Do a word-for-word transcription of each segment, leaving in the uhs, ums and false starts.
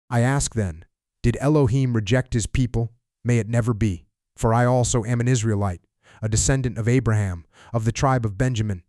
I ask then, did Elohim reject his people? May it never be. For I also am an Israelite, a descendant of Abraham, of the tribe of Benjamin.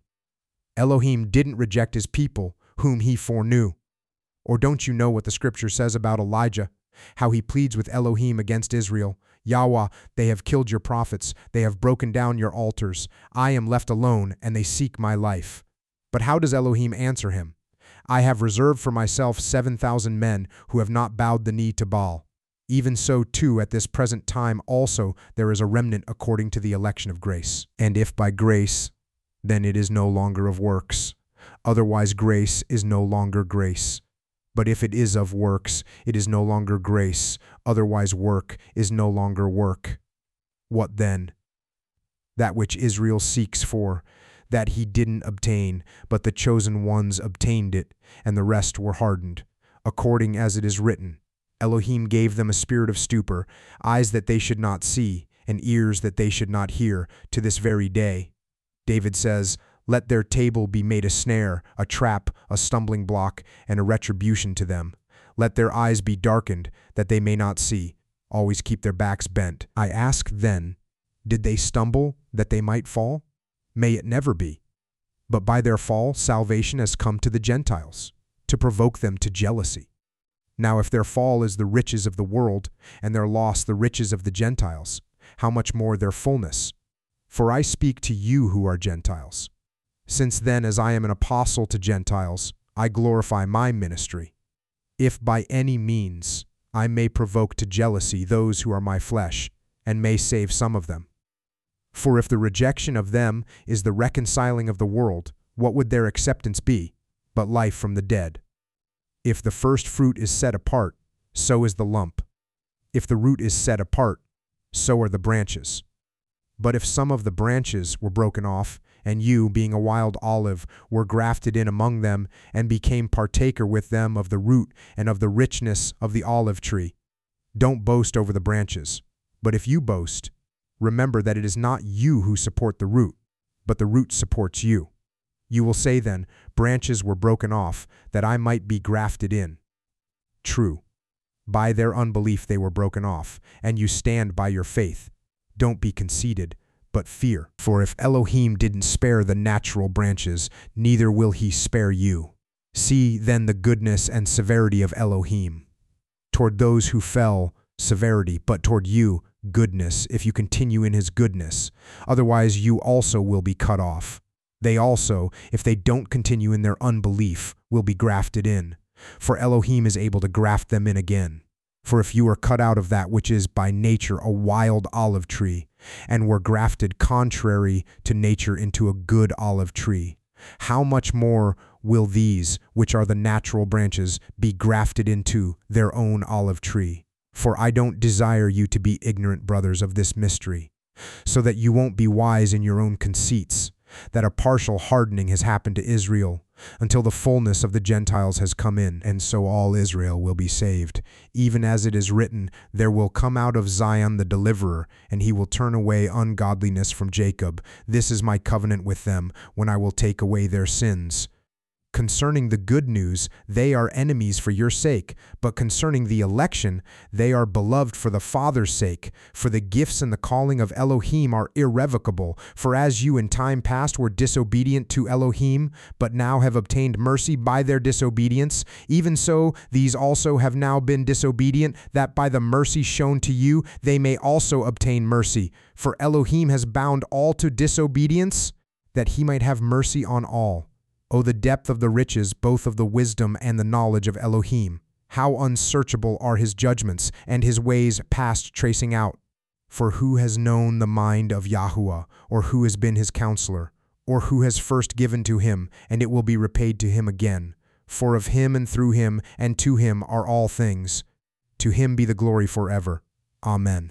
Elohim didn't reject his people, whom he foreknew. Or don't you know what the scripture says about Elijah? How he pleads with Elohim against Israel. Yahweh, they have killed your prophets. They have broken down your altars. I am left alone, and they seek my life. But how does Elohim answer him? I have reserved for myself seven thousand men who have not bowed the knee to Baal. Even so too at this present time also there is a remnant according to the election of grace. And if by grace, then it is no longer of works. Otherwise grace is no longer grace. But if it is of works, it is no longer grace. Otherwise work is no longer work. What then? That which Israel seeks for, that he didn't obtain, but the chosen ones obtained it, and the rest were hardened. According as it is written, Elohim gave them a spirit of stupor, eyes that they should not see, and ears that they should not hear, to this very day. David says, let their table be made a snare, a trap, a stumbling block, and a retribution to them. Let their eyes be darkened, that they may not see. Always keep their backs bent. I ask then, did they stumble, that they might fall? May it never be. But by their fall, salvation has come to the Gentiles, to provoke them to jealousy. Now if their fall is the riches of the world, and their loss the riches of the Gentiles, how much more their fullness? For I speak to you who are Gentiles. Since then, as I am an apostle to Gentiles, I glorify my ministry. If by any means I may provoke to jealousy those who are my flesh, and may save some of them. For if the rejection of them is the reconciling of the world, what would their acceptance be, but life from the dead? If the first fruit is set apart, so is the lump. If the root is set apart, so are the branches. But if some of the branches were broken off, and you, being a wild olive, were grafted in among them, and became partaker with them of the root and of the richness of the olive tree, don't boast over the branches. But if you boast, remember that it is not you who support the root, but the root supports you. You will say then, branches were broken off, that I might be grafted in. True. By their unbelief they were broken off, and you stand by your faith. Don't be conceited, but fear. For if Elohim didn't spare the natural branches, neither will he spare you. See then the goodness and severity of Elohim. Toward those who fell, severity, but toward you, goodness, if you continue in his goodness. Otherwise you also will be cut off. They also, if they don't continue in their unbelief, will be grafted in. For Elohim is able to graft them in again. For if you are cut out of that which is by nature a wild olive tree, and were grafted contrary to nature into a good olive tree, how much more will these, which are the natural branches, be grafted into their own olive tree? For I don't desire you to be ignorant, brothers, of this mystery, so that you won't be wise in your own conceits, that a partial hardening has happened to Israel, until the fullness of the Gentiles has come in, and so all Israel will be saved. Even as it is written, there will come out of Zion the deliverer, and he will turn away ungodliness from Jacob. This is my covenant with them, when I will take away their sins. Concerning the good news, they are enemies for your sake, but concerning the election, they are beloved for the Father's sake. For the gifts and the calling of Elohim are irrevocable. For as you in time past were disobedient to Elohim, but now have obtained mercy by their disobedience, even so these also have now been disobedient, that by the mercy shown to you they may also obtain mercy. For Elohim has bound all to disobedience, that he might have mercy on all. O the depth of the riches, both of the wisdom and the knowledge of Elohim! How unsearchable are his judgments, and his ways past tracing out! For who has known the mind of Yahuwah, or who has been his counselor, or who has first given to him, and it will be repaid to him again? For of him and through him and to him are all things. To him be the glory forever. Amen.